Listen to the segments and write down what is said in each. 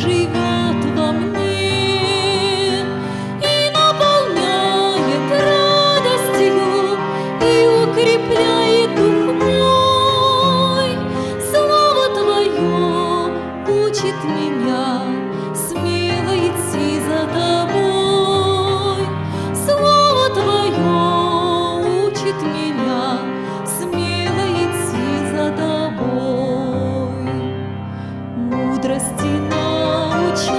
живет во мне и наполняет радостью и укрепляет дух мой. Слово Твое учит меня смело идти за Тобой. Слово Твое учит меня смело идти за Тобой. Мудрости научает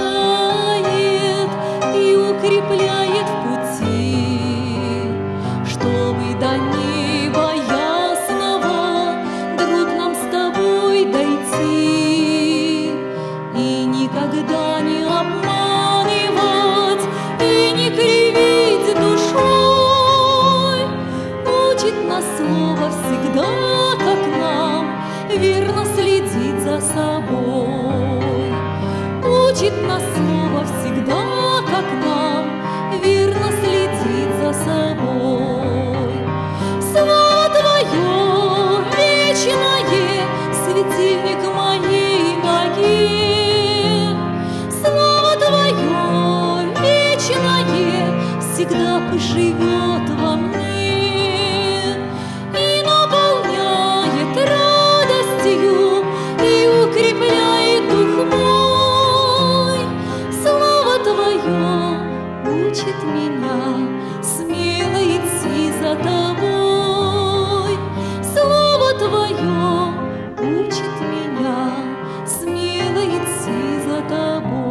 и укрепляет в пути, чтобы до неба ясного, друг, нам с Тобой дойти. И никогда не обманывать, и не кривить душой. Учит нас Слово всегда, как нам верно следить за собой. Учит нас Слово всегда, как нам верно следить за собой. Слово Твое вечное, светильник моей ноге. Слово Твое вечное всегда поживет во мне и наполняет радостью и укрепляет дух мой. Слово Твое учит меня смело идти за Тобой. Слово Твое учит меня смело идти за Тобой.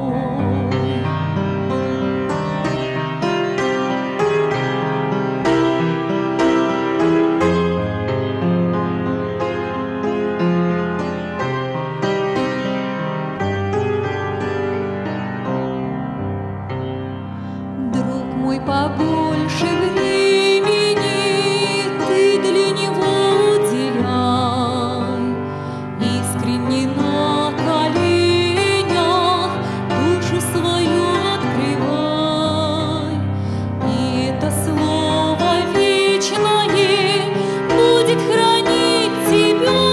Друг мой, побольше времени ты для него уделяй. Искренне на коленях душу свою открывай. И это слово вечное будет хранить тебя.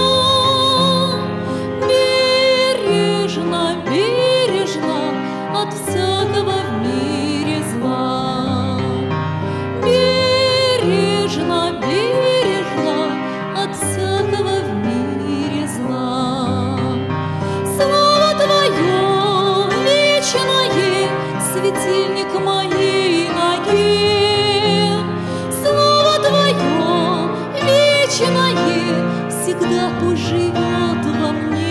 Бережно, бережно от всякого в мире зла. Бережно, бережно от всякого в мире зла. Слово Твое вечное, светильник моей ноге. Слово Твое вечное всегда пусть живет во мне